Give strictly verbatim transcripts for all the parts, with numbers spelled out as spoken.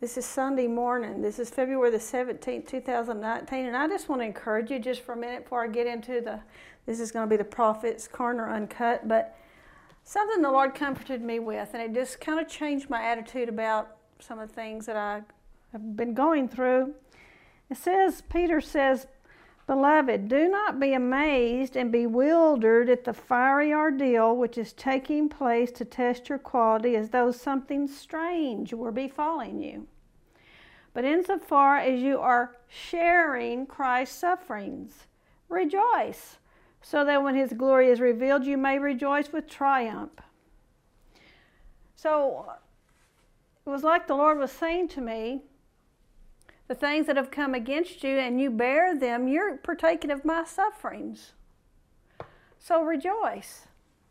This is Sunday morning. This is February the seventeenth, two thousand nineteen. And I just want to encourage you just for a minute before I get into the, this is going to be the Prophet's Corner Uncut. But something the Lord comforted me with, and it just kind of changed my attitude about some of the things that I have been going through. It says, Peter says, "Beloved, do not be amazed and bewildered at the fiery ordeal which is taking place to test your quality as though something strange were befalling you. But insofar as you are sharing Christ's sufferings, rejoice, so that when his glory is revealed, you may rejoice with triumph." So it was like the Lord was saying to me, the things that have come against you and you bear them, you're partaking of my sufferings. So rejoice.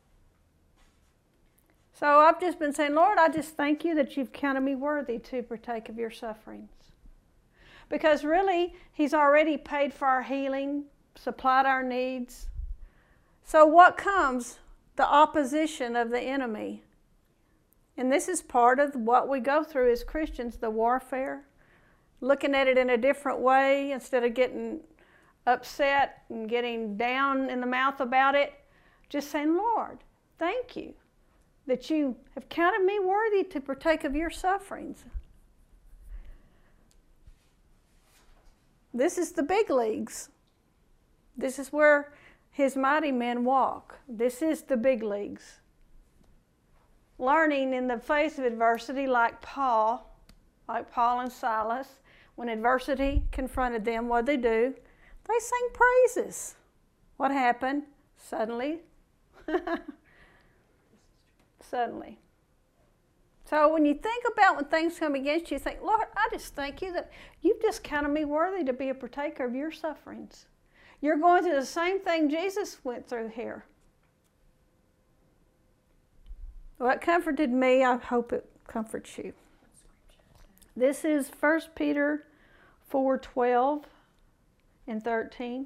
So I've just been saying, Lord, I just thank you that you've counted me worthy to partake of your sufferings. Because really, he's already paid for our healing, supplied our needs. So what comes? The opposition of the enemy. And this is part of what we go through as Christians, the warfare. Looking at it in a different way instead of getting upset and getting down in the mouth about it. Just saying, Lord, thank you that you have counted me worthy to partake of your sufferings. This is the big leagues. This is where his mighty men walk. This is the big leagues. Learning in the face of adversity like Paul, like Paul and Silas. When adversity confronted them, what did they do? They sang praises. What happened? Suddenly. Suddenly. So when you think about when things come against you, you think, Lord, I just thank you that you've just counted me worthy to be a partaker of your sufferings. You're going through the same thing Jesus went through here. What comforted me, I hope it comforts you. This is First Peter four twelve and thirteen.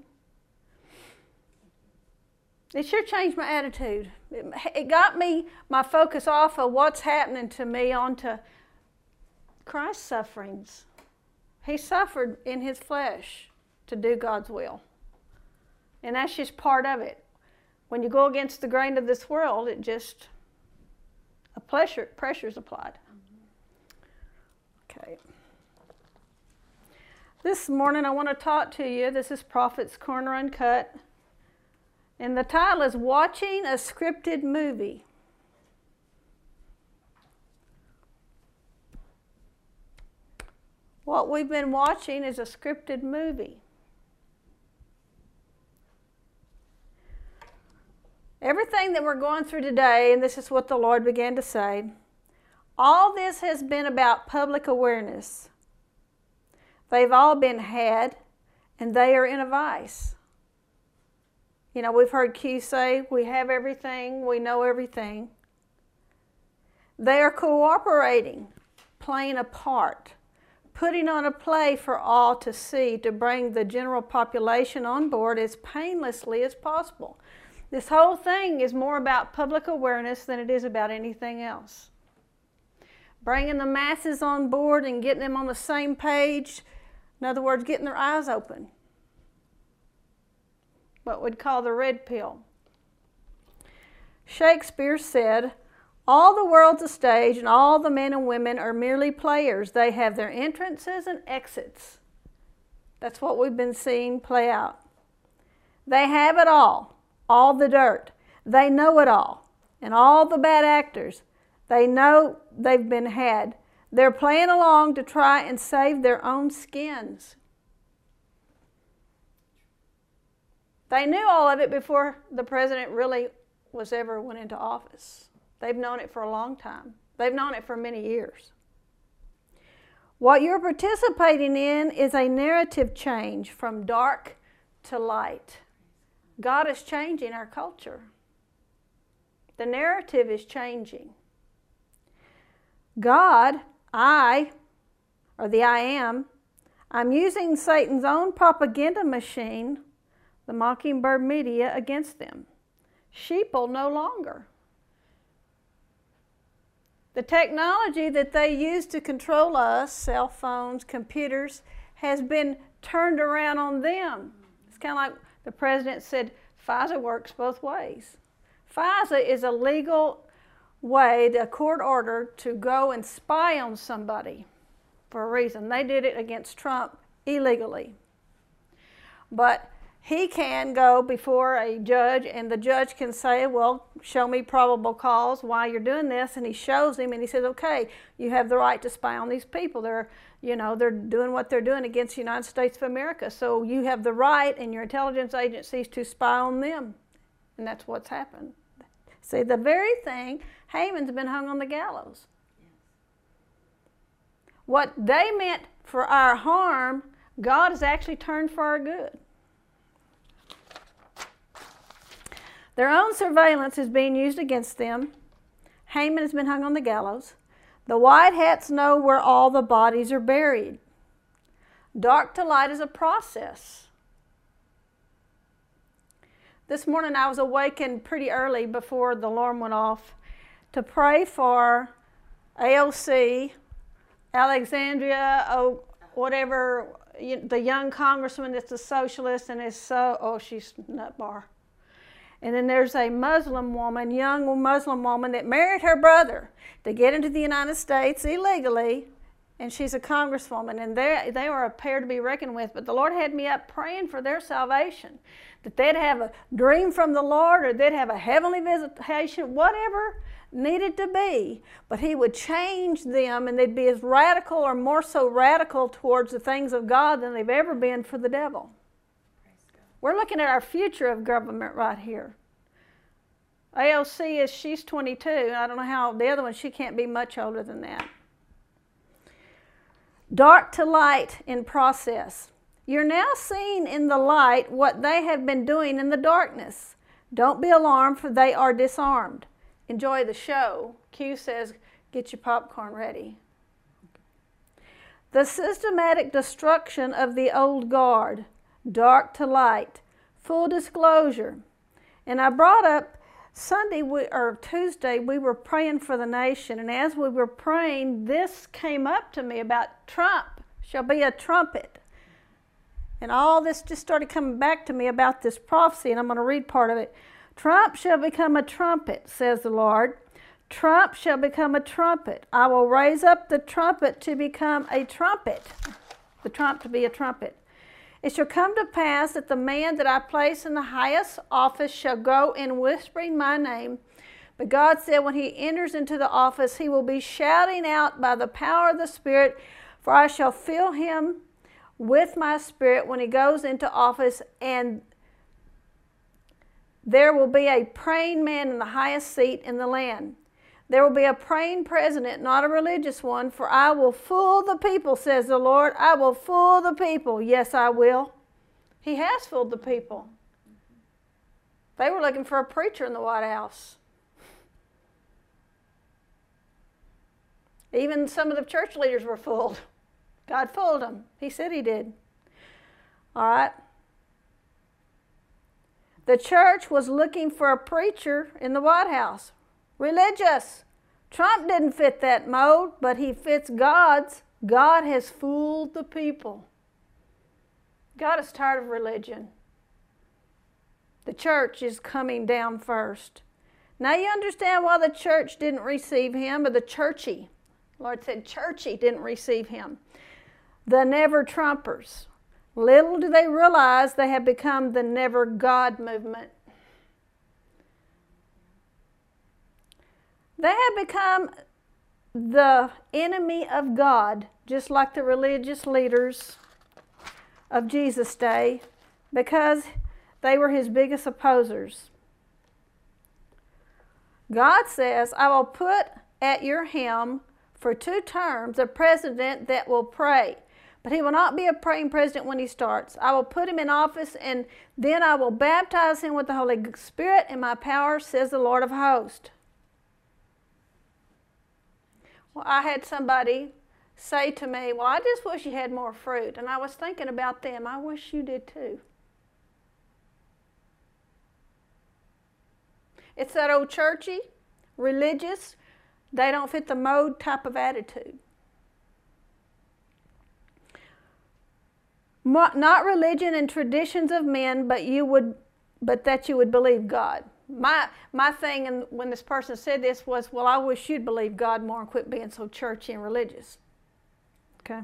It sure changed my attitude. It, it got me, my focus off of what's happening to me onto Christ's sufferings. He suffered in his flesh to do God's will. And that's just part of it. When you go against the grain of this world, it just, a pressure, pressure's applied. Okay. This morning I want to talk to you. This is Prophet's Corner Uncut. And the title is Watching a Scripted Movie. What we've been watching is a scripted movie. Everything that we're going through today, and this is what the Lord began to say, all this has been about public awareness. They've all been had, and they are in a vice. You know, we've heard Q say, we have everything, we know everything. They are cooperating, playing a part, putting on a play for all to see to bring the general population on board as painlessly as possible. This whole thing is more about public awareness than it is about anything else. Bringing the masses on board and getting them on the same page. In other words, getting their eyes open. What we'd call the red pill. Shakespeare said, all the world's a stage and all the men and women are merely players. They have their entrances and exits. That's what we've been seeing play out. They have it all, all the dirt. They know it all. And all the bad actors, they know they've been had. They're playing along to try and save their own skins. They knew all of it before the president really was ever went into office. They've known it for a long time. They've known it for many years. What you're participating in is a narrative change from dark to light. God is changing our culture. The narrative is changing. God, I, or the I am, I'm using Satan's own propaganda machine, the Mockingbird media, against them. Sheeple no longer. The technology that they use to control us, cell phones, computers, has been turned around on them. It's kind of like the president said, FISA works both ways. FISA is a legal way, a court order to go and spy on somebody for a reason. They did it against Trump illegally. But he can go before a judge, and the judge can say, well, show me probable cause why you're doing this, and he shows him, and he says, okay, you have the right to spy on these people. They're, you know, they're doing what they're doing against the United States of America, so you have the right in your intelligence agencies to spy on them, and that's what's happened. See, the very thing, Haman's been hung on the gallows. What they meant for our harm, God has actually turned for our good. Their own surveillance is being used against them. Haman has been hung on the gallows. The white hats know where all the bodies are buried. Dark to light is a process. This morning I was awakened pretty early before the alarm went off to pray for A O C, Alexandria, oh, whatever, the young congressman that's a socialist and is so, oh, she's nut bar. And then there's a Muslim woman, young Muslim woman that married her brother to get into the United States illegally, and she's a congresswoman, and they they are a pair to be reckoned with. But the Lord had me up praying for their salvation, that they'd have a dream from the Lord, or they'd have a heavenly visitation, whatever needed to be. But He would change them, and they'd be as radical or more so radical towards the things of God than they've ever been for the devil. We're looking at our future of government right here. A O C is, she's twenty-two. I don't know how, the other one, she can't be much older than that. Dark to light in process. You're now seeing in the light what they have been doing in the darkness. Don't be alarmed, for they are disarmed. Enjoy the show. Q says, get your popcorn ready. The systematic destruction of the old guard. Dark to light. Full disclosure. And I brought up Sunday we, or Tuesday, we were praying for the nation, and as we were praying, this came up to me about Trump shall be a trumpet. And all this just started coming back to me about this prophecy, and I'm going to read part of it. Trump shall become a trumpet, says the Lord. Trump shall become a trumpet. I will raise up the trumpet to become a trumpet. The trump to be a trumpet. It shall come to pass that the man that I place in the highest office shall go in whispering my name. But God said when he enters into the office, he will be shouting out by the power of the Spirit, for I shall fill him with my Spirit when he goes into office, and there will be a praying man in the highest seat in the land. There will be a praying president, not a religious one, for I will fool the people, says the Lord. I will fool the people. Yes, I will. He has fooled the people. They were looking for a preacher in the White House. Even some of the church leaders were fooled. God fooled them. He said he did. All right. The church was looking for a preacher in the White House. Religious. Trump didn't fit that mold, but he fits God's. God has fooled the people. God is tired of religion. The church is coming down first. Now you understand why the church didn't receive him, or the churchy. The Lord said churchy didn't receive him. The never Trumpers. Little do they realize they have become the never God movement. They have become the enemy of God, just like the religious leaders of Jesus' day, because they were his biggest opposers. God says, I will put at your helm for two terms a president that will pray. But he will not be a praying president when he starts. I will put him in office, and then I will baptize him with the Holy Spirit and my power, says the Lord of hosts. Well, I had somebody say to me, well, I just wish you had more fruit. And I was thinking about them. I wish you did too. It's that old churchy, religious, They don't fit the mode type of attitude. Not religion and traditions of men, but you would, but that you would believe God. My my thing, and when this person said this, was, well, I wish you'd believe God more and quit being so churchy and religious. Okay.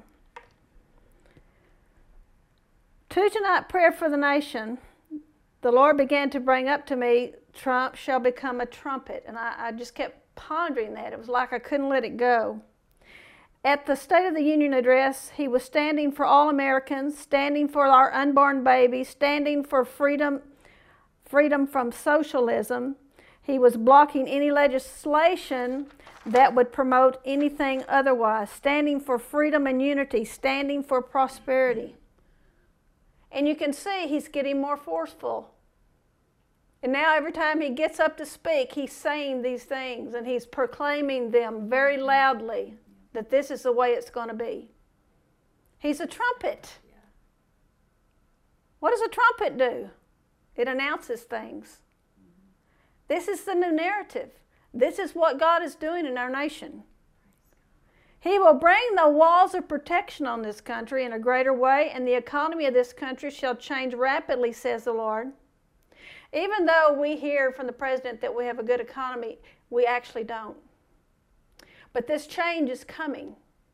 Tuesday night prayer for the nation. The Lord began to bring up to me, Trump shall become a trumpet, and I, I just kept pondering that. It was like I couldn't let it go. At the State of the Union address, he was standing for all Americans, standing for our unborn babies, standing for freedom, freedom from socialism. He was blocking any legislation that would promote anything otherwise, standing for freedom and unity, standing for prosperity. And you can see he's getting more forceful. And now every time he gets up to speak, he's saying these things and he's proclaiming them very loudly. That this is the way it's going to be. He's a trumpet. Yeah. What does a trumpet do? It announces things. Mm-hmm. This is the new narrative. This is what God is doing in our nation. He will bring the walls of protection on this country in a greater way, and the economy of this country shall change rapidly, says the Lord. Even though we hear from the president that we have a good economy, we actually don't. But this change is coming.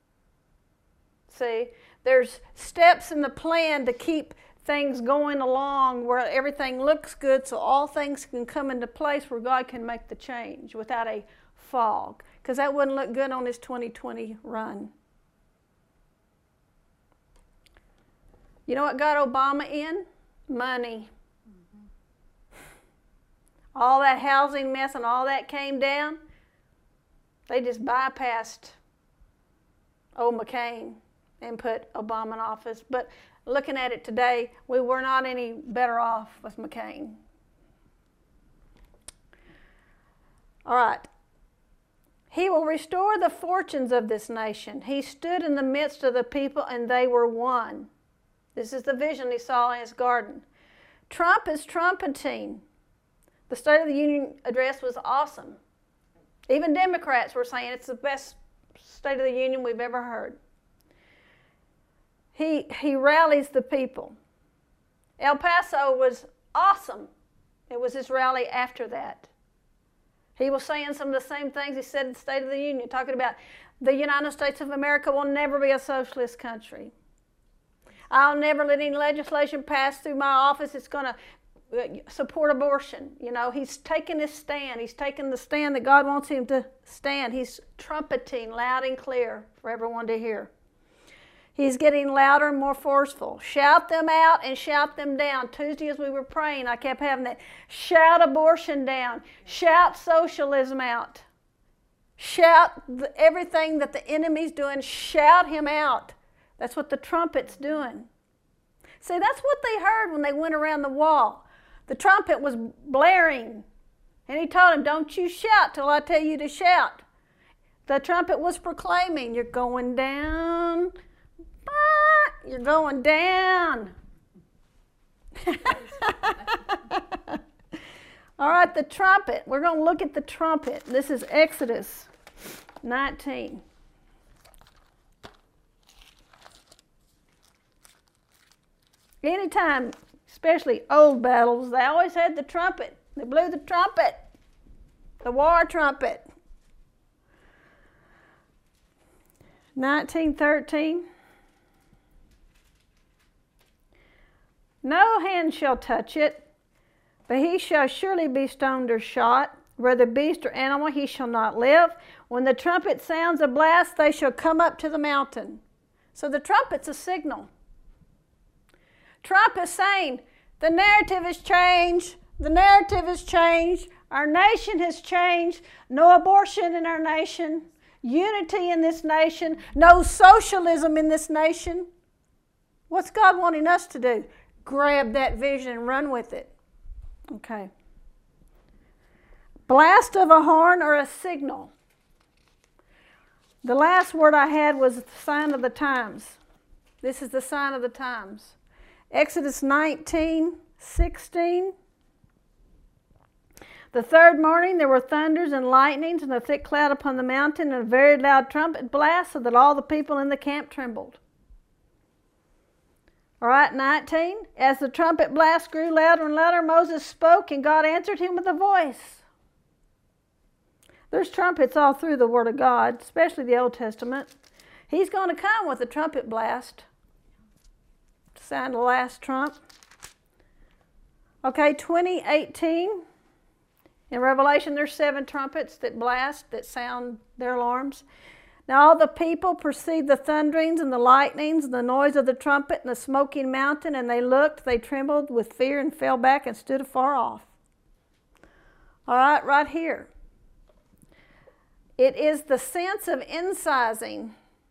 See, there's steps in the plan to keep things going along where everything looks good so all things can come into place where God can make the change without a fog. Because that wouldn't look good on his twenty twenty run. You know what got Obama in? Money. Mm-hmm. All that housing mess and all that came down. They just bypassed old McCain and put Obama in office. But looking at it today, we were not any better off with McCain. All right. He will restore the fortunes of this nation. He stood in the midst of the people and they were one. This is the vision he saw in his garden. Trump is trumpeting. The State of the Union address was awesome. Even Democrats were saying it's the best State of the Union we've ever heard. He, he rallies the people. El Paso was awesome. It was his rally after that. He was saying some of the same things he said in the State of the Union, talking about the United States of America will never be a socialist country. I'll never let any legislation pass through my office. It's going to support abortion. You know, he's taking his stand. He's taking the stand that God wants him to stand. He's trumpeting loud and clear for everyone to hear. He's getting louder and more forceful. Shout them out and shout them down. Tuesday as we were praying, I kept having that. Shout abortion down. Shout socialism out. Shout the, everything that the enemy's doing. Shout him out. That's what the trumpet's doing. See, that's what they heard when they went around the wall. The trumpet was blaring. And he told him, don't you shout till I tell you to shout. The trumpet was proclaiming, you're going down. You're going down. All right, the trumpet. We're going to look at the trumpet. This is Exodus nineteen. Anytime, especially old battles, they always had the trumpet. They blew the trumpet, the war trumpet. nineteen thirteen. No hand shall touch it, but he shall surely be stoned or shot. Whether beast or animal, he shall not live. When the trumpet sounds a blast, they shall come up to the mountain. So the trumpet's a signal. Trump is saying, the narrative has changed. The narrative has changed. Our nation has changed. No abortion in our nation. Unity in this nation. No socialism in this nation. What's God wanting us to do? Grab that vision and run with it. Okay. Blast of a horn or a signal. The last word I had was the sign of the times. This is the sign of the times. Exodus nineteen, sixteen. The third morning there were thunders and lightnings and a thick cloud upon the mountain and a very loud trumpet blast, so that all the people in the camp trembled. All right, nineteen. As the trumpet blast grew louder and louder, Moses spoke, and God answered him with a voice. There's trumpets all through the Word of God, especially the Old Testament. He's going to come with a trumpet blast to sound the last trump. Okay, twenty eighteen. In Revelation, there's seven trumpets that blast, that sound their alarms. Now all the people perceived the thunderings and the lightnings and the noise of the trumpet and the smoking mountain, and they looked, they trembled with fear and fell back and stood afar off. All right, right here. It is the sense of incising,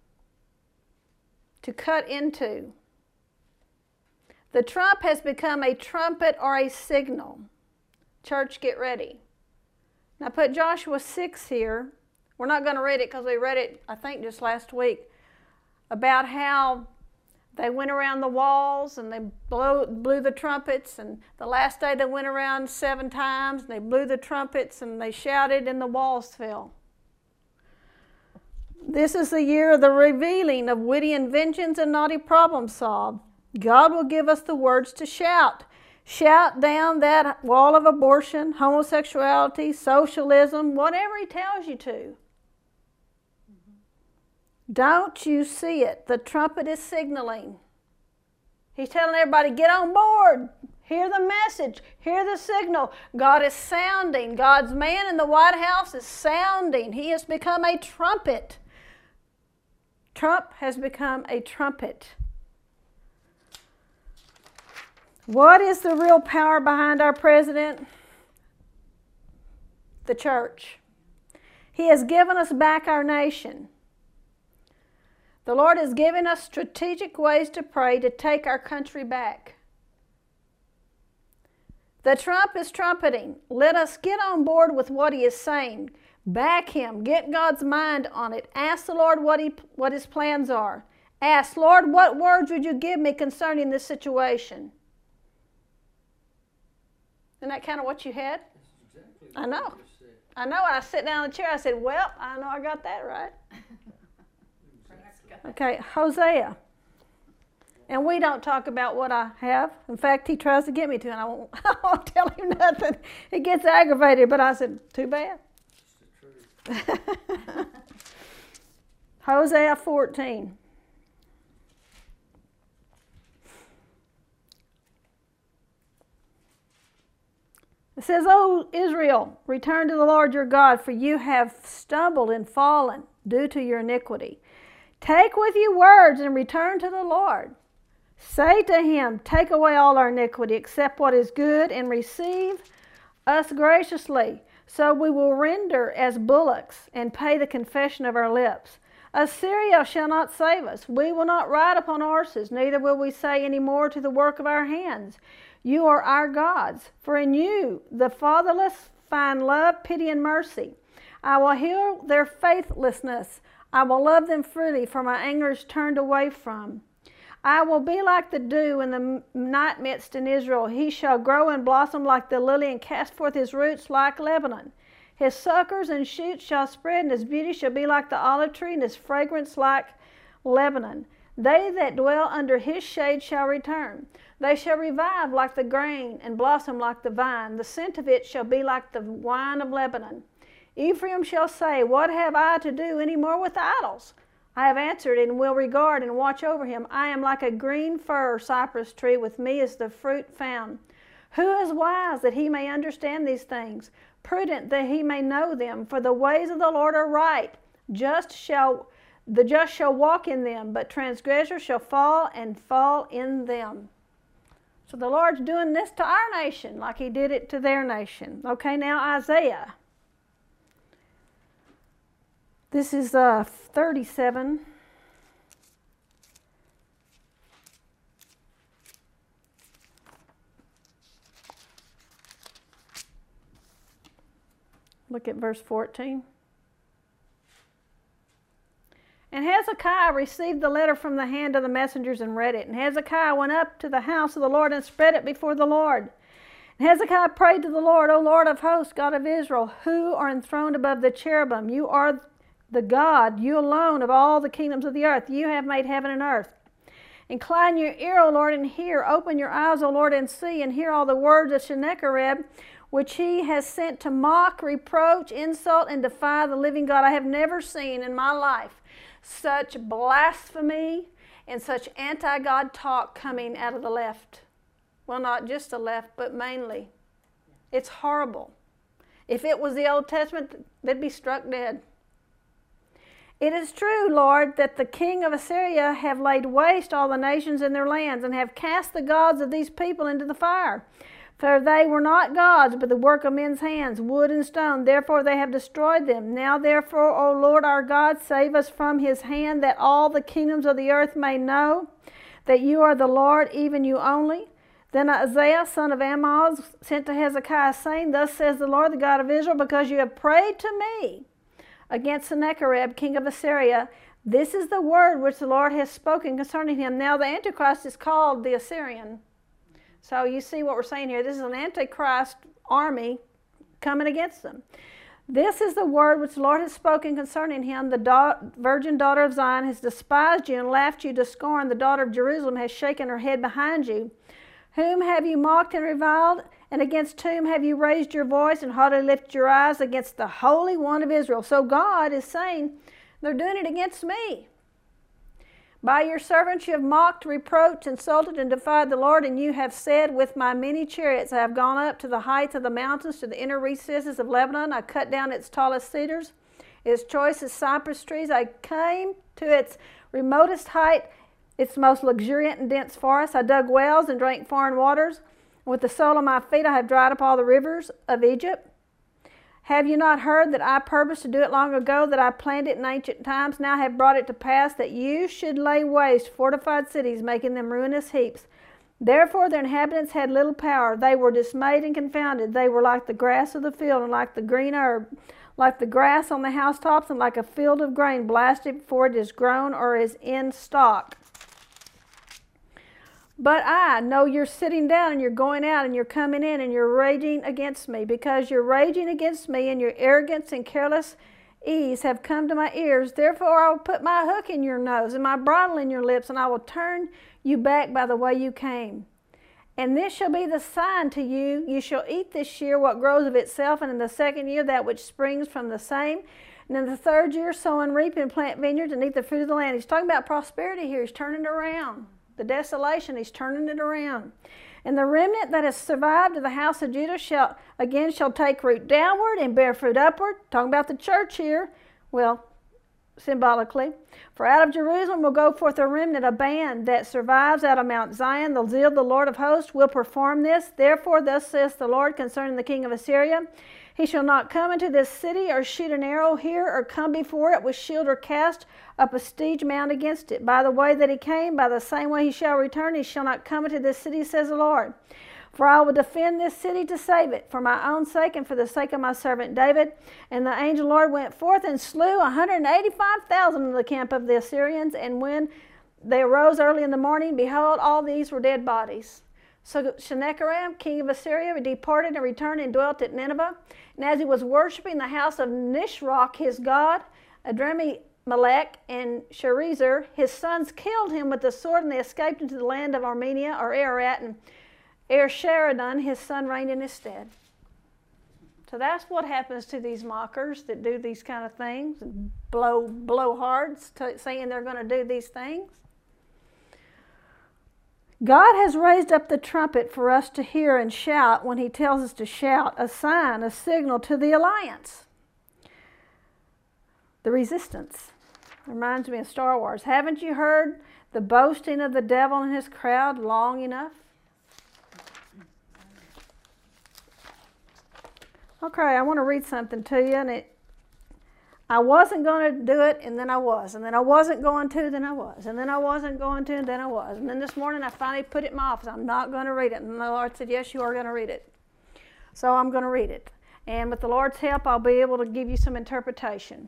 to cut into. The trump has become a trumpet or a signal. Church, get ready. Now put Joshua six here. We're not going to read it because we read it, I think, just last week, about how they went around the walls and they blew, blew the trumpets, and the last day they went around seven times and they blew the trumpets and they shouted and the walls fell. This is the year of the revealing of witty inventions and naughty problem solved. God will give us the words to shout. Shout down that wall of abortion, homosexuality, socialism, whatever he tells you to. Mm-hmm. Don't you see it? The trumpet is signaling. He's telling everybody, get on board. Hear the message. Hear the signal. God is sounding. God's man in the White House is sounding. He has become a trumpet. Trump has become a trumpet. What is the real power behind our president? The church. He has given us back our nation. The Lord has given us strategic ways to pray to take our country back. The trump is trumpeting. Let us get on board with what he is saying. Back him. Get God's mind on it. Ask the Lord what, he, what his plans are. Ask, Lord, what words would you give me concerning this situation? Isn't that kind of what you had? That's exactly what I know. I know. I sit down in the chair. I said, well, I know I got that right. Okay, Hosea. And we don't talk about what I have. In fact, he tries to get me to, and I won't, I won't tell him nothing. He gets aggravated, but I said, too bad. It's the truth. Hosea fourteen. It says, O Israel, return to the Lord your God, for you have stumbled and fallen due to your iniquity. Take with you words and return to the Lord. Say to him, take away all our iniquity, accept what is good, and receive us graciously. So we will render as bullocks and pay the confession of our lips. Assyria shall not save us. We will not ride upon horses, neither will we say any more to the work of our hands, you are our gods. For in you the fatherless find love, pity, and mercy. I will heal their faithlessness. I will love them freely, for my anger is turned away from. I will be like the dew in the night mist in Israel. He shall grow and blossom like the lily and cast forth his roots like Lebanon. His suckers and shoots shall spread, and his beauty shall be like the olive tree, and his fragrance like Lebanon. They that dwell under his shade shall return. They shall revive like the grain and blossom like the vine. The scent of it shall be like the wine of Lebanon. Ephraim shall say, what have I to do any more with idols? I have answered and will regard and watch over him. I am like a green fir cypress tree. With me is the fruit found. Who is wise that he may understand these things? Prudent that he may know them. For the ways of the Lord are right. Just shall the just shall walk in them, but transgressors shall fall and fall in them. So the Lord's doing this to our nation like he did it to their nation. Okay, now Isaiah. This is uh, thirty-seven. Look at verse fourteen. And Hezekiah received the letter from the hand of the messengers and read it. And Hezekiah went up to the house of the Lord and spread it before the Lord. And Hezekiah prayed to the Lord, O Lord of hosts, God of Israel, who are enthroned above the cherubim. You are the God, you alone, of all the kingdoms of the earth. You have made heaven and earth. Incline your ear, O Lord, and hear. Open your eyes, O Lord, and see, and hear all the words of Sennacherib, which he has sent to mock, reproach, insult, and defy the living God. I have never seen in my life such blasphemy and such anti-God talk coming out of the left. Well, not just the left, but mainly. It's horrible. If it was the Old Testament, they'd be struck dead. It is true, Lord, that the king of Assyria have laid waste all the nations in their lands, and have cast the gods of these people into the fire. For they were not gods, but the work of men's hands, wood and stone. Therefore they have destroyed them. Now therefore, O Lord our God, save us from his hand, that all the kingdoms of the earth may know that you are the Lord, even you only. Then Isaiah, son of Amoz, sent to Hezekiah, saying, Thus says the Lord, the God of Israel, because you have prayed to me against Sennacherib, king of Assyria, this is the word which the Lord has spoken concerning him. Now the Antichrist is called the Assyrian. So you see what we're saying here. This is an Antichrist army coming against them. This is the word which the Lord has spoken concerning him. The da- virgin daughter of Zion has despised you and laughed you to scorn. The daughter of Jerusalem has shaken her head behind you. Whom have you mocked and reviled? And against whom have you raised your voice and haughtily lifted your eyes? Against the Holy One of Israel. So God is saying, they're doing it against me. By your servants you have mocked, reproached, insulted, and defied the Lord, and you have said, With my many chariots I have gone up to the heights of the mountains, to the inner recesses of Lebanon. I cut down its tallest cedars, its choicest cypress trees. I came to its remotest height, its most luxuriant and dense forests. I dug wells and drank foreign waters. With the sole of my feet I have dried up all the rivers of Egypt. Have you not heard that I purposed to do it long ago, that I planned it in ancient times? Now I have brought it to pass that you should lay waste fortified cities, making them ruinous heaps. Therefore their inhabitants had little power. They were dismayed and confounded. They were like the grass of the field and like the green herb, like the grass on the housetops and like a field of grain blasted before it is grown or is in stalk. But I know you're sitting down and you're going out and you're coming in and you're raging against me, because you're raging against me and your arrogance and careless ease have come to my ears. Therefore I will put my hook in your nose and my bridle in your lips, and I will turn you back by the way you came. And this shall be the sign to you. You shall eat this year what grows of itself, and in the second year that which springs from the same. And in the third year sow and reap and plant vineyards and eat the fruit of the land. He's talking about prosperity here. He's turning it around. The desolation, he's turning it around. And the remnant that has survived of the house of Judah shall again shall take root downward and bear fruit upward. Talking about the church here. Well, symbolically. For out of Jerusalem will go forth a remnant, a band that survives out of Mount Zion. The zeal of the Lord of hosts will perform this. Therefore, thus says the Lord concerning the king of Assyria, He shall not come into this city or shoot an arrow here or come before it with shield or cast up a siege mount against it. By the way that he came, by the same way he shall return. He shall not come into this city, says the Lord. For I will defend this city to save it, for my own sake and for the sake of my servant David. And the angel Lord went forth and slew one hundred eighty-five thousand in the camp of the Assyrians. And when they arose early in the morning, behold, all these were dead bodies. So Sennacherib, king of Assyria, departed and returned and dwelt at Nineveh. And as he was worshiping the house of Nisroch, his god, Adremelech and Sharezer, his sons killed him with the sword, and they escaped into the land of Armenia or Ararat, and Esarhaddon, his son, reigned in his stead. So that's what happens to these mockers that do these kind of things, and blow blowhards to, saying they're going to do these things. God has raised up the trumpet for us to hear and shout when he tells us to shout, a sign, a signal to the alliance. The resistance. Reminds me of Star Wars. Haven't you heard the boasting of the devil and his crowd long enough? Okay, I want to read something to you, and it I wasn't going to do it, and then I was. And then I wasn't going to, then I was. And then I wasn't going to, and then I was. And then this morning I finally put it in my office. I'm not going to read it. And the Lord said, yes, you are going to read it. So I'm going to read it. And with the Lord's help, I'll be able to give you some interpretation.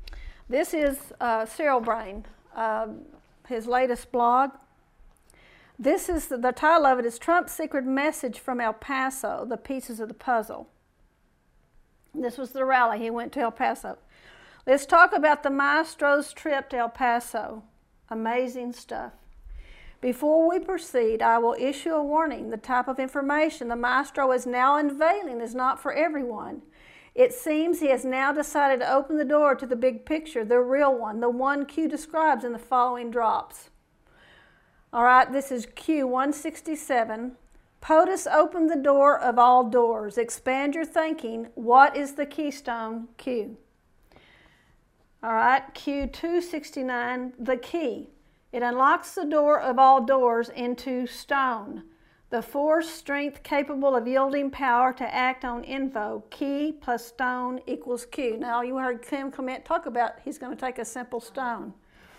This is uh, Cyril Brain, uh, his latest blog. This is the, the title of it is Trump's Secret Message from El Paso, the Pieces of the Puzzle. This was the rally. He went to El Paso. Let's talk about the maestro's trip to El Paso. Amazing stuff. Before we proceed, I will issue a warning. The type of information the maestro is now unveiling is not for everyone. It seems he has now decided to open the door to the big picture, the real one, the one Q describes in the following drops. All right, this is Q one sixty-seven. POTUS opened the door of all doors. Expand your thinking. What is the keystone Q? All right, Q two sixty-nine, the key. It unlocks the door of all doors into stone. The force, strength capable of yielding power to act on info. Key plus stone equals Q. Now you heard Kim Clement talk about he's going to take a simple stone.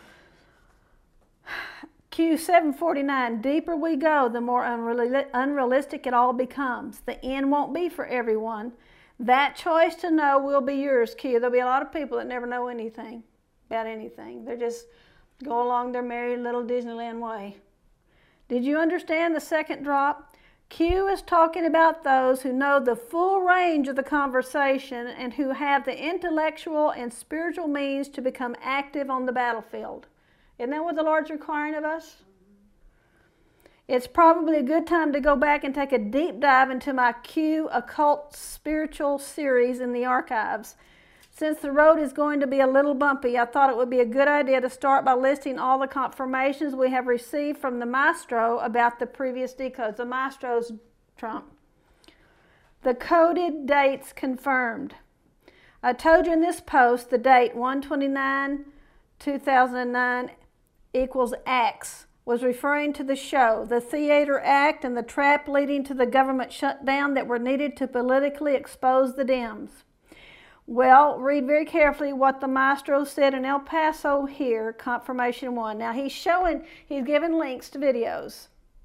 Q seven forty-nine, deeper we go, the more unreal unrealistic it all becomes. The end won't be for everyone. That choice to know will be yours, Q. There'll be a lot of people that never know anything about anything. They're just go along their merry little Disneyland way. Did you understand the second drop? Q is talking about those who know the full range of the conversation and who have the intellectual and spiritual means to become active on the battlefield. Isn't that what the Lord's requiring of us? It's probably a good time to go back and take a deep dive into my Q Occult Spiritual series in the archives. Since the road is going to be a little bumpy, I thought it would be a good idea to start by listing all the confirmations we have received from the maestro about the previous decodes. The maestro's Trump. The coded dates confirmed. I told you in this post the date one twenty-nine two thousand nine equals X was referring to the show, the theater act, and the trap leading to the government shutdown that were needed to politically expose the Dems. Well, read very carefully what the maestro said in El Paso here, confirmation one. Now he's showing, he's giving links to videos.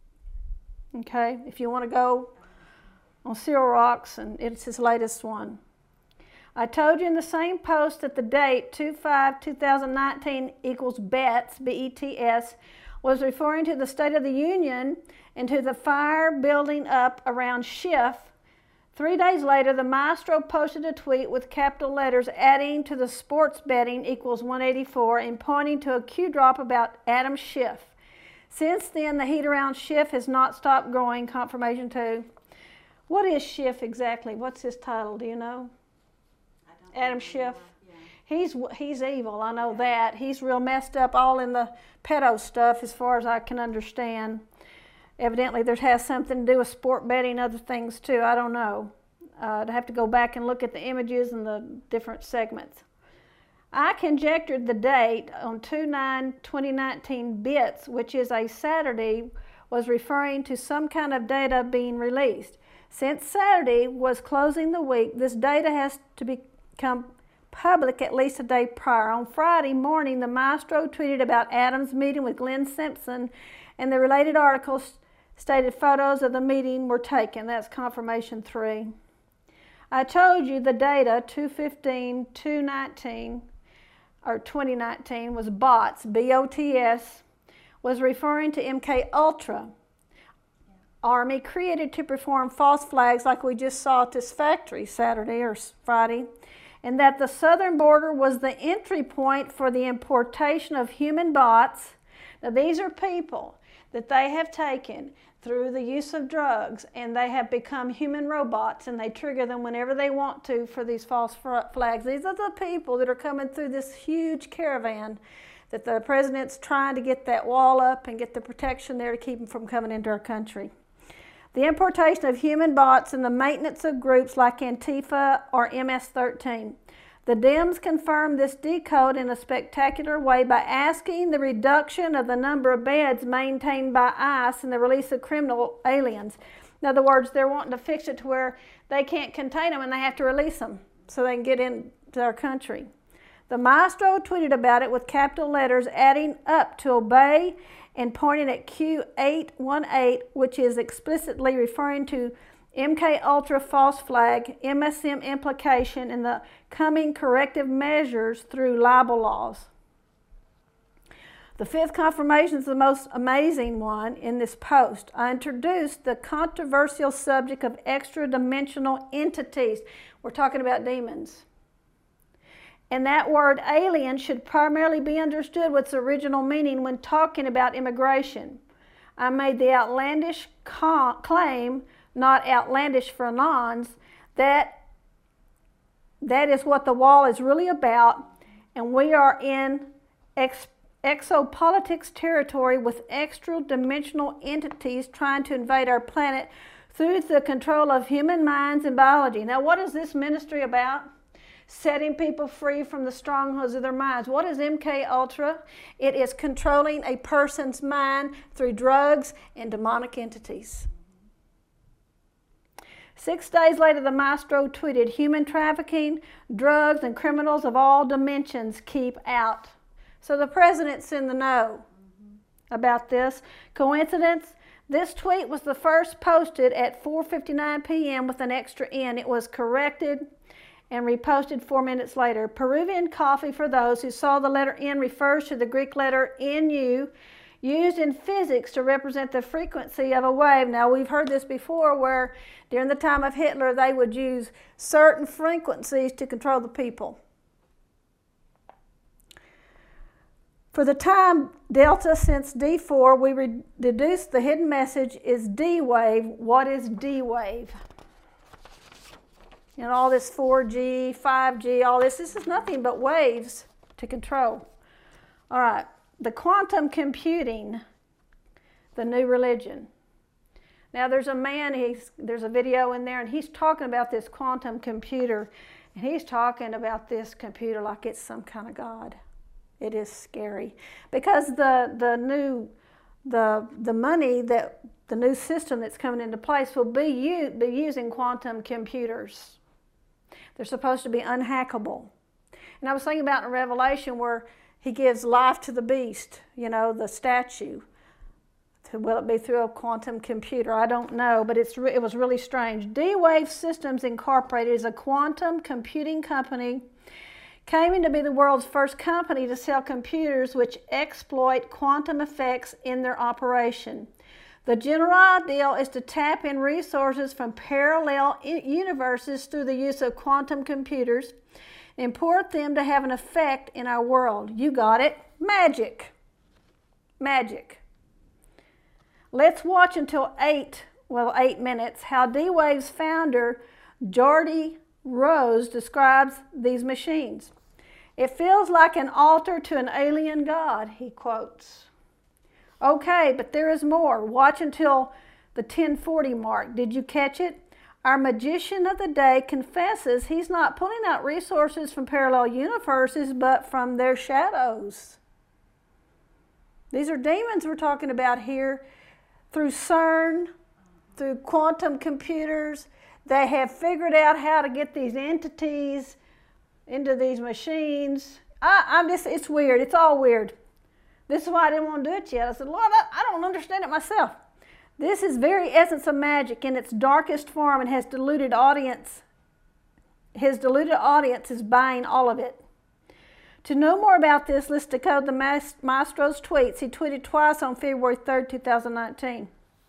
Okay, if you want to go on Cyril Rocks, and it's his latest one. I told you in the same post that the date two five two thousand nineteen equals BETS, B E T S, was referring to the State of the Union and to the fire building up around Schiff. Three days later, the maestro posted a tweet with capital letters adding to the sports betting equals one eighty-four and pointing to a Q drop about Adam Schiff. Since then, the heat around Schiff has not stopped growing, confirmation two. What is Schiff exactly? What's his title? Do you know? I don't Adam know Schiff. Yeah. He's, he's evil, I know Yeah. that. He's real messed up all in the pedo stuff as far as I can understand. Evidently, there has something to do with sport betting and other things too. I don't know. Uh, I'd have to go back and look at the images and the different segments. I conjectured the date on two nine twenty nineteen bits, which is a Saturday, was referring to some kind of data being released. Since Saturday was closing the week, this data has to become public at least a day prior. On Friday morning, the maestro tweeted about Adam's meeting with Glenn Simpson, and the related articles stated photos of the meeting were taken. That's confirmation three. I told you the data two fifteen two nineteen or twenty nineteen was bots, B O T S, was referring to M K Ultra. Army created to perform false flags like we just saw at this factory Saturday or Friday, and that the southern border was the entry point for the importation of human bots. Now these are people that they have taken through the use of drugs, and they have become human robots, and they trigger them whenever they want to for these false flags. These are the people that are coming through this huge caravan that the president's trying to get that wall up and get the protection there to keep them from coming into our country. The importation of human bots and the maintenance of groups like Antifa or M S thirteen. The Dems confirmed this decode in a spectacular way by asking the reduction of the number of beds maintained by ICE and the release of criminal aliens. In other words, they're wanting to fix it to where they can't contain them and they have to release them so they can get into our country. The maestro tweeted about it with capital letters adding up to obey and pointing at Q eight one eight, which is explicitly referring to M K Ultra false flag, M S M implication, and the coming corrective measures through libel laws. The fifth confirmation is the most amazing one in this post. I introduced the controversial subject of extra-dimensional entities. We're talking about demons. And that word alien should primarily be understood with its original meaning when talking about immigration. I made the outlandish claim, not outlandish for nons, that that is what the wall is really about, and we are in ex exopolitics territory with extra-dimensional entities trying to invade our planet through the control of human minds and biology. Now, what is this ministry about? Setting people free from the strongholds of their minds. What is M K Ultra? It is controlling a person's mind through drugs and demonic entities. Six days later, the maestro tweeted, human trafficking, drugs, and criminals of all dimensions keep out. So the president's in the know about this. Coincidence? This tweet was the first posted at four fifty-nine p m with an extra N. It was corrected and reposted four minutes later. Peruvian coffee, for those who saw the letter N, refers to the Greek letter Nu, used in physics to represent the frequency of a wave. Now, we've heard this before where during the time of Hitler, they would use certain frequencies to control the people. For the time delta since D four, we deduced the hidden message is D wave. What is D wave? You know, all this four G, five G, all this, this is nothing but waves to control. All right, the quantum computing, the new religion. Now there's a man, he's, there's a video in there, and he's talking about this quantum computer, and he's talking about this computer like it's some kind of God. It is scary because the the new the the money that the new system that's coming into place will be u be using quantum computers. They're supposed to be unhackable. And I was thinking about in Revelation where he gives life to the beast, you know, the statue. Will it be through a quantum computer? I don't know, but it's it was really strange. D-Wave Systems Incorporated is a quantum computing company, claiming to be the world's first company to sell computers which exploit quantum effects in their operation. The general idea is to tap in resources from parallel universes through the use of quantum computers and import them to have an effect in our world. You got it. Magic. Magic. Let's watch until eight, well, eight minutes, how D-Wave's founder, Geordie Rose, describes these machines. It feels like an altar to an alien god, he quotes. Okay, but there is more. Watch until the ten forty mark. Did you catch it? Our magician of the day confesses he's not pulling out resources from parallel universes, but from their shadows. These are demons we're talking about here. Through CERN, through quantum computers, they have figured out how to get these entities into these machines. I, I'm just, it's weird. It's all weird. This is why I didn't want to do it yet. I said, Lord, I, I don't understand it myself. This is very essence of magic in its darkest form and has deluded audience. His deluded audience is buying all of it. To know more about this, let's decode the maestro's tweets. He tweeted twice on February third, two thousand nineteen.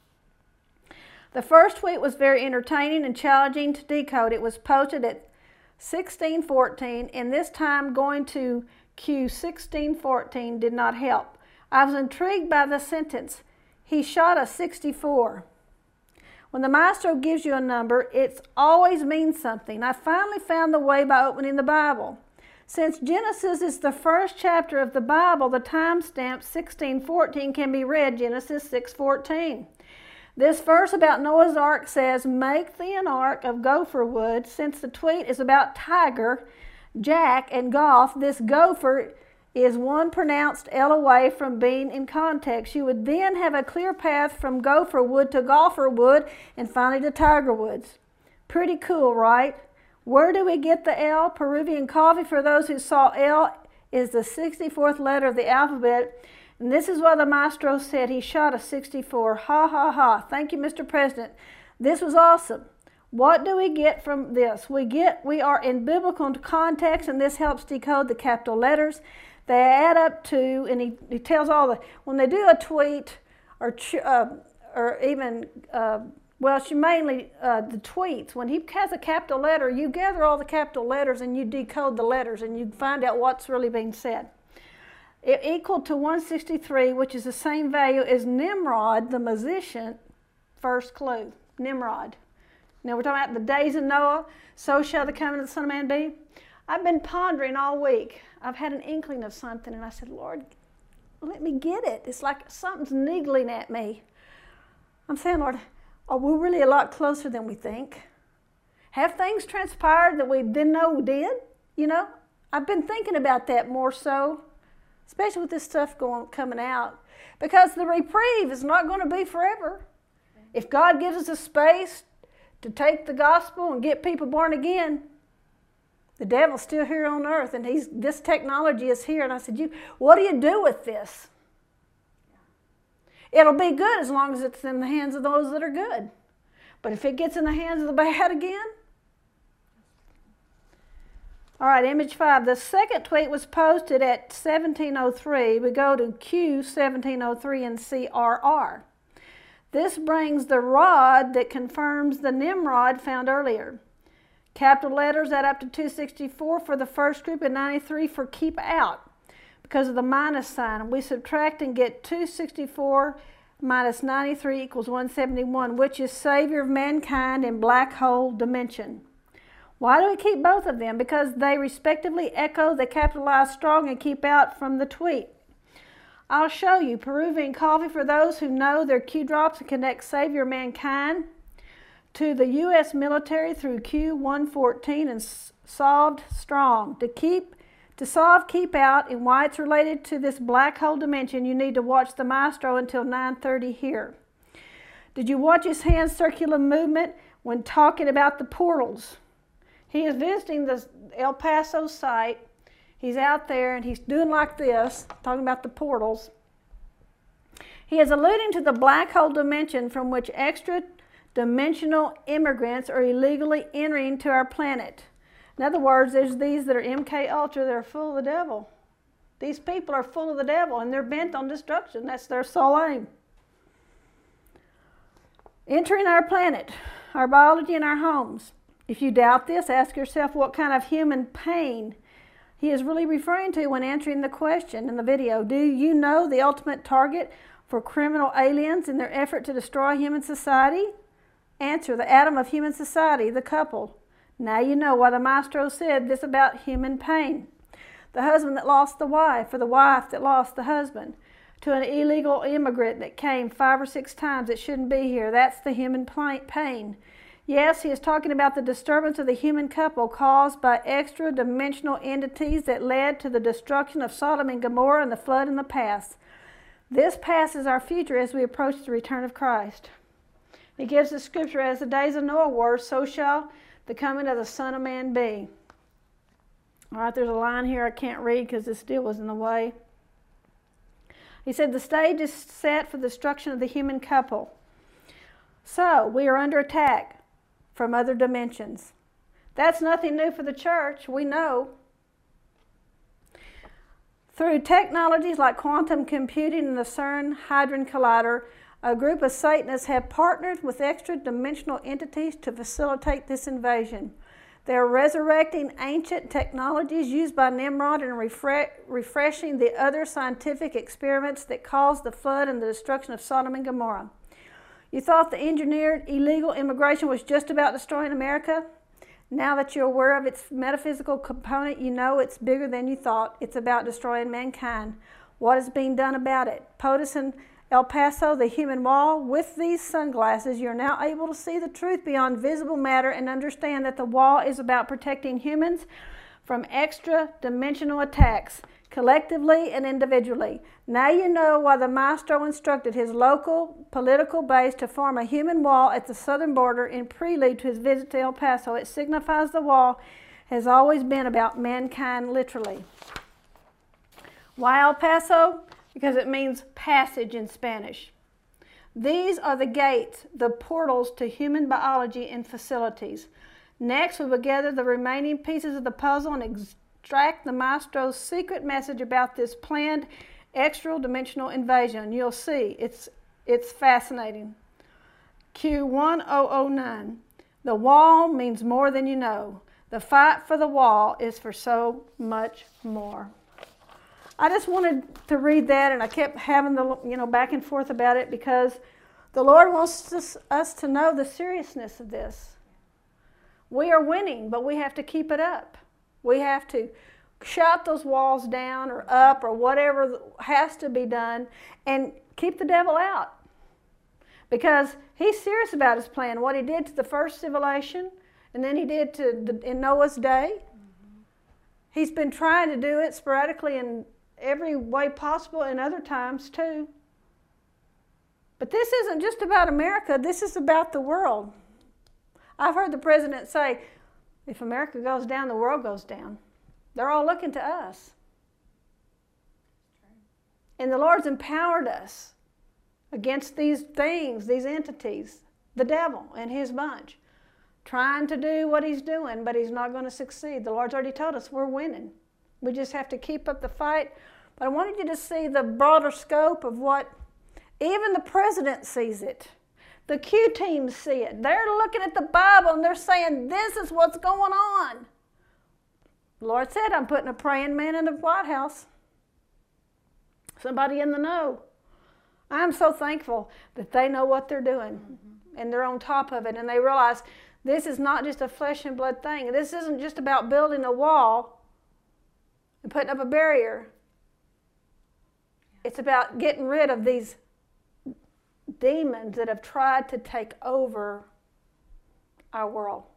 The first tweet was very entertaining and challenging to decode. It was posted at sixteen fourteen, and this time going to Q sixteen fourteen did not help. I was intrigued by the sentence, he shot a sixty-four. When the maestro gives you a number, it always means something. I finally found the way by opening the Bible. Since Genesis is the first chapter of the Bible, the timestamp sixteen fourteen can be read Genesis six fourteen. This verse about Noah's Ark says, make thee an ark of gopher wood. Since the tweet is about tiger, jack, and golf, this gopher is one pronounced L away from being in context. You would then have a clear path from gopher wood to golfer wood and finally to tiger woods. Pretty cool, right? Where do we get the L? Peruvian coffee, for those who saw L, is the sixty-fourth letter of the alphabet. And this is why the maestro said he shot a sixty-four. Ha, ha, ha. Thank you, Mister President. This was awesome. What do we get from this? We get we are in biblical context, and this helps decode the capital letters. They add up to, and he, he tells all the, when they do a tweet or, uh, or even, uh, well, she mainly, uh, the tweets, when he has a capital letter, you gather all the capital letters and you decode the letters and you find out what's really being said. It equal to one sixty-three, which is the same value as Nimrod, the musician, first clue, Nimrod. Now we're talking about the days of Noah, so shall the coming of the Son of Man be. I've been pondering all week. I've had an inkling of something and I said, Lord, let me get it. It's like something's niggling at me. I'm saying, Lord, are we really a lot closer than we think? Have things transpired that we didn't know we did? You know, I've been thinking about that more so, especially with this stuff going coming out, because the reprieve is not going to be forever. If God gives us a space to take the gospel and get people born again, the devil's still here on earth, and he's this technology is here. And I said, "You, what do you do with this?" It'll be good as long as it's in the hands of those that are good. But if it gets in the hands of the bad again? All right, image five. The second tweet was posted at seventeen oh three. We go to Q seventeen oh three and see R R. This brings the rod that confirms the Nimrod found earlier. Capital letters add up to two sixty-four for the first group and ninety-three for keep out because of the minus sign. We subtract and get two sixty-four minus ninety-three equals one seventy-one, which is Savior of mankind in black hole dimension. Why do we keep both of them? Because they respectively echo the capitalized strong and keep out from the tweet. I'll show you. Peruvian coffee for those who know their Q drops and connect Savior of mankind to the U S military through Q one fourteen and solved strong. To keep, to solve keep out and why it's related to this black hole dimension, you need to watch the maestro until nine thirty here. Did you watch his hand circular movement when talking about the portals? He is visiting the El Paso site. He's out there and he's doing like this, talking about the portals. He is alluding to the black hole dimension from which extra dimensional immigrants are illegally entering to our planet. In other words, there's these that are M K Ultra that are full of the devil. These people are full of the devil and they're bent on destruction. That's their sole aim. Entering our planet, our biology, and our homes. If you doubt this, ask yourself what kind of human pain he is really referring to when answering the question in the video. Do you know the ultimate target for criminal aliens in their effort to destroy human society? Answer, the atom of human society, the couple. Now you know why the maestro said this about human pain. The husband that lost the wife, or the wife that lost the husband, to an illegal immigrant that came five or six times that shouldn't be here. That's the human pain. Yes, he is talking about the disturbance of the human couple caused by extra-dimensional entities that led to the destruction of Sodom and Gomorrah and the flood in the past. This past is our future as we approach the return of Christ. He gives the scripture, as the days of Noah were, so shall the coming of the Son of Man be. All right, there's a line here I can't read because this deal was in the way. He said, the stage is set for the destruction of the human couple. So, we are under attack from other dimensions. That's nothing new for the church, we know. Through technologies like quantum computing and the CERN Hadron Collider, a group of Satanists have partnered with extra-dimensional entities to facilitate this invasion. They are resurrecting ancient technologies used by Nimrod and refre refreshing the other scientific experiments that caused the flood and the destruction of Sodom and Gomorrah. You thought the engineered illegal immigration was just about destroying America? Now that you're aware of its metaphysical component, you know it's bigger than you thought. It's about destroying mankind. What is being done about it? POTUS and El Paso, the human wall. With these sunglasses, you're now able to see the truth beyond visible matter and understand that the wall is about protecting humans from extra-dimensional attacks, collectively and individually. Now you know why the maestro instructed his local political base to form a human wall at the southern border in prelude to his visit to El Paso. It signifies the wall has always been about mankind, literally. Why El Paso? Because it means passage in Spanish. These are the gates, the portals to human biology and facilities. Next, we will gather the remaining pieces of the puzzle and extract the maestro's secret message about this planned extra-dimensional invasion. You'll see, it's, it's fascinating. Q one thousand nine. The wall means more than you know. The fight for the wall is for so much more. I just wanted to read that, and I kept having the, you know, back and forth about it because the Lord wants us, us to know the seriousness of this. We are winning, but we have to keep it up. We have to shout those walls down or up or whatever has to be done and keep the devil out. Because he's serious about his plan. What he did to the first civilization and then he did to the, in Noah's day. Mm-hmm. He's been trying to do it sporadically in every way possible in other times too. But this isn't just about America. This is about the world. I've heard the president say, if America goes down, the world goes down. They're all looking to us. And the Lord's empowered us against these things, these entities, the devil and his bunch, trying to do what he's doing, but he's not going to succeed. The Lord's already told us we're winning. We just have to keep up the fight. But I wanted you to see the broader scope of what even the president sees it. The Q teams see it. They're looking at the Bible and they're saying, this is what's going on. The Lord said, I'm putting a praying man in the White House. Somebody in the know. I'm so thankful that they know what they're doing. Mm-hmm. And they're on top of it. And they realize this is not just a flesh and blood thing. This isn't just about building a wall and putting up a barrier. It's about getting rid of these demons that have tried to take over our world.